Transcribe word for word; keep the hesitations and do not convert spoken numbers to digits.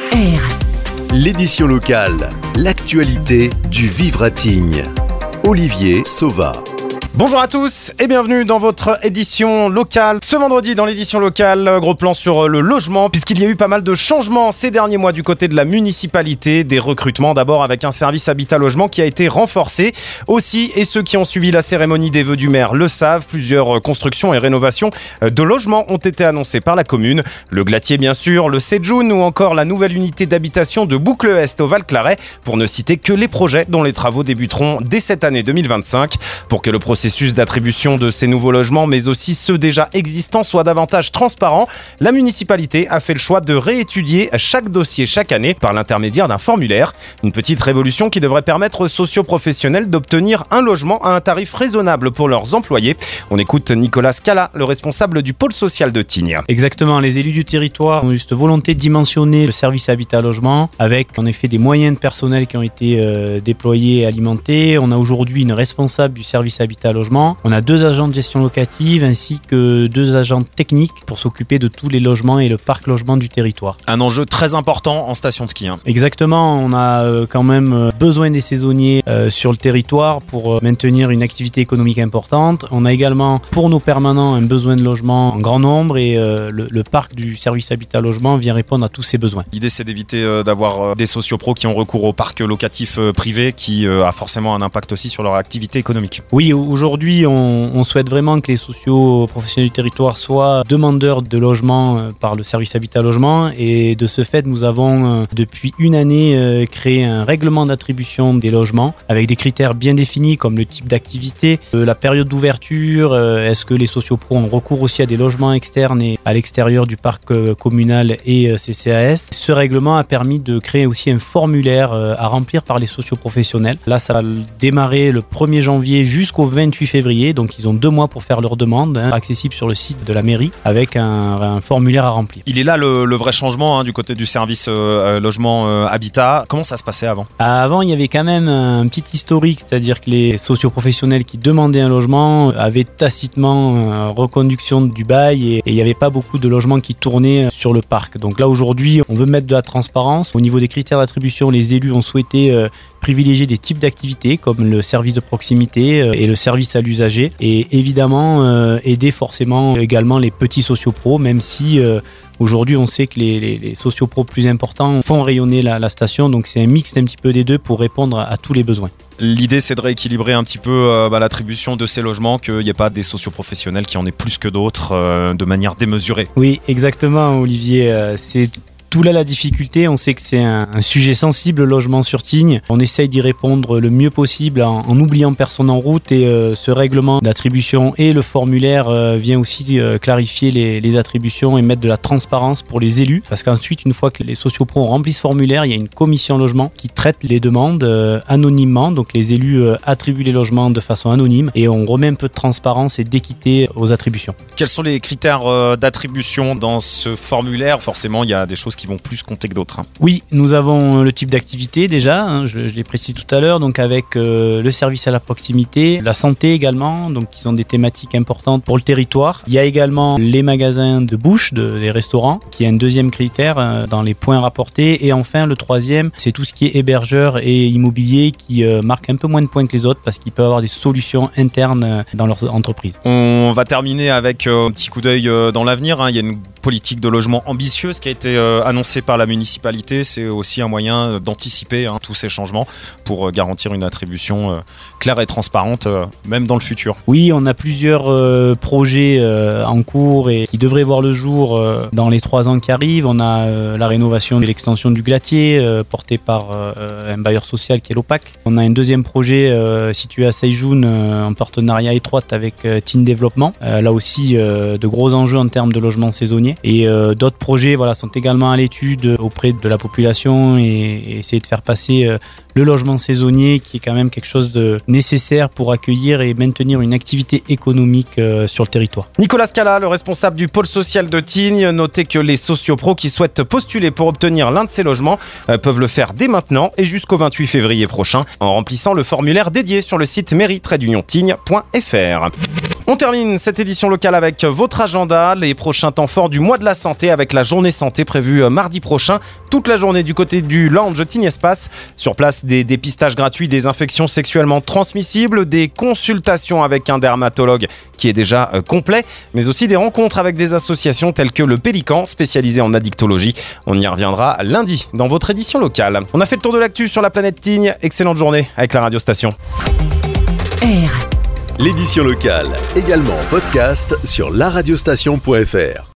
R. L'édition locale, l'actualité du vivre à Tignes. Olivier Sauva. Bonjour à tous et bienvenue dans votre édition locale. Ce vendredi dans l'édition locale, gros plan sur le logement puisqu'il y a eu pas mal de changements ces derniers mois du côté de la municipalité. Des recrutements d'abord avec un service habitat logement qui a été renforcé. Aussi, et ceux qui ont suivi la cérémonie des vœux du maire le savent, plusieurs constructions et rénovations de logements ont été annoncées par la commune. Le Glatier bien sûr, le Séjoun ou encore la nouvelle unité d'habitation de Boucle-Est au Val-Claret pour ne citer que les projets dont les travaux débuteront dès cette année deux mille vingt-cinq. Pour que le processus d'attribution de ces nouveaux logements, mais aussi ceux déjà existants, soit davantage transparent, la municipalité a fait le choix de réétudier chaque dossier chaque année par l'intermédiaire d'un formulaire. Une petite révolution qui devrait permettre aux socioprofessionnels d'obtenir un logement à un tarif raisonnable pour leurs employés. On écoute Nicolas Scala, le responsable du pôle social de Tignes. Exactement, les élus du territoire ont juste volonté de dimensionner le service habitat logement avec en effet des moyens de personnel qui ont été euh, déployés et alimentés. On a aujourd'hui une responsable du service habitat logement. On a deux agents de gestion locative ainsi que deux agents techniques pour s'occuper de tous les logements et le parc logement du territoire. Un enjeu très important en station de ski. Hein. Exactement, on a euh, quand même besoin des saisonniers euh, sur le territoire pour euh, maintenir une activité économique importante. On a également pour nos permanents un besoin de logement en grand nombre et euh, le, le parc du service habitat logement vient répondre à tous ces besoins. L'idée c'est d'éviter euh, d'avoir euh, des sociopros qui ont recours au parc locatif euh, privé qui euh, a forcément un impact aussi sur leur activité économique. Oui, aujourd'hui, on, on souhaite vraiment que les socio-professionnels du territoire soient demandeurs de logement euh, par le service habitat logement et de ce fait, nous avons euh, depuis une année euh, créé un règlement d'attribution des logements avec des critères bien définis comme le type d'activité, euh, la période d'ouverture, euh, est-ce que les sociopros ont recours aussi à des logements externes et à l'extérieur du parc euh, communal et euh, C C A S. Ce règlement a permis de créer aussi un formulaire euh, à remplir par les socioprofessionnels. Là, ça va démarrer le premier janvier jusqu'au vingt-huit février, donc ils ont deux mois pour faire leur demande, hein, accessible sur le site de la mairie avec un, un formulaire à remplir. Il est là le, le vrai changement hein, du côté du service euh, logement euh, habitat. Comment ça se passait avant ? Avant, il y avait quand même un petit historique, c'est-à-dire que les socioprofessionnels qui demandaient un logement avaient tacitement euh, reconduction du bail et, et il n'y avait pas beaucoup de logements qui tournaient sur le parc. Donc là, aujourd'hui, on veut mettre de la transparence. Au niveau des critères d'attribution, les élus ont souhaité euh, privilégier des types d'activités comme le service de proximité euh, et le service à l'usager et évidemment euh, aider forcément également les petits sociopros, même si euh, aujourd'hui on sait que les, les, les sociopros plus importants font rayonner la, la station, donc c'est un mix un petit peu des deux pour répondre à, à tous les besoins. L'idée c'est de rééquilibrer un petit peu euh, bah, l'attribution de ces logements, qu'il n'y ait pas des socioprofessionnels qui en aient plus que d'autres euh, de manière démesurée. Oui, exactement Olivier, euh, c'est tout là la difficulté, on sait que c'est un, un sujet sensible, le logement sur Tignes. On essaye d'y répondre le mieux possible en, en oubliant personne en route et euh, ce règlement d'attribution et le formulaire euh, vient aussi euh, clarifier les, les attributions et mettre de la transparence pour les élus. Parce qu'ensuite, une fois que les sociopros ont rempli ce formulaire, il y a une commission logement qui traite les demandes euh, anonymement. Donc les élus euh, attribuent les logements de façon anonyme et on remet un peu de transparence et d'équité aux attributions. Quels sont les critères euh, d'attribution dans ce formulaire ? Forcément, il y a des choses qui vont plus compter que d'autres. Hein. Oui, nous avons le type d'activité déjà, hein, je, je l'ai précisé tout à l'heure, donc avec euh, le service à la proximité, la santé également, donc qui sont des thématiques importantes pour le territoire. Il y a également les magasins de bouche, de, les restaurants, qui est un deuxième critère euh, dans les points rapportés. Et enfin, le troisième, c'est tout ce qui est hébergeur et immobilier qui euh, marque un peu moins de points que les autres parce qu'ils peuvent avoir des solutions internes euh, dans leur entreprise. On va terminer avec euh, un petit coup d'œil euh, dans l'avenir. Hein. Il y a une politique de logement ambitieuse qui a été euh, annoncée par la municipalité. C'est aussi un moyen d'anticiper hein, tous ces changements pour euh, garantir une attribution euh, claire et transparente, euh, même dans le futur. Oui, on a plusieurs euh, projets euh, en cours et qui devraient voir le jour euh, dans les trois ans qui arrivent. On a euh, la rénovation et l'extension du Glatier euh, portée par euh, un bailleur social qui est l'O P A C. On a un deuxième projet euh, situé à Séjoun euh, en partenariat étroit avec euh, Tignes Développement. Euh, là aussi, euh, de gros enjeux en termes de logement saisonnier. Et euh, d'autres projets voilà, sont également à l'étude auprès de la population et, et essayer de faire passer euh, le logement saisonnier qui est quand même quelque chose de nécessaire pour accueillir et maintenir une activité économique euh, sur le territoire. Nicolas Scala, le responsable du pôle social de Tignes, notez que les sociopros qui souhaitent postuler pour obtenir l'un de ces logements euh, peuvent le faire dès maintenant et jusqu'au vingt-huit février prochain en remplissant le formulaire dédié sur le site mairie tiret d'union tignes point f r. On termine cette édition locale avec votre agenda, les prochains temps forts du mois de la santé avec la journée santé prévue mardi prochain toute la journée du côté du lounge Tignes Espace. Sur place, des dépistages gratuits des infections sexuellement transmissibles, des consultations avec un dermatologue qui est déjà euh, complet, mais aussi des rencontres avec des associations telles que le Pélican, spécialisé en addictologie. On y reviendra lundi dans votre édition locale. On a fait le tour de l'actu sur la planète Tignes. Excellente journée avec la radiostation. L'édition locale, également en podcast sur la radiostation point f r.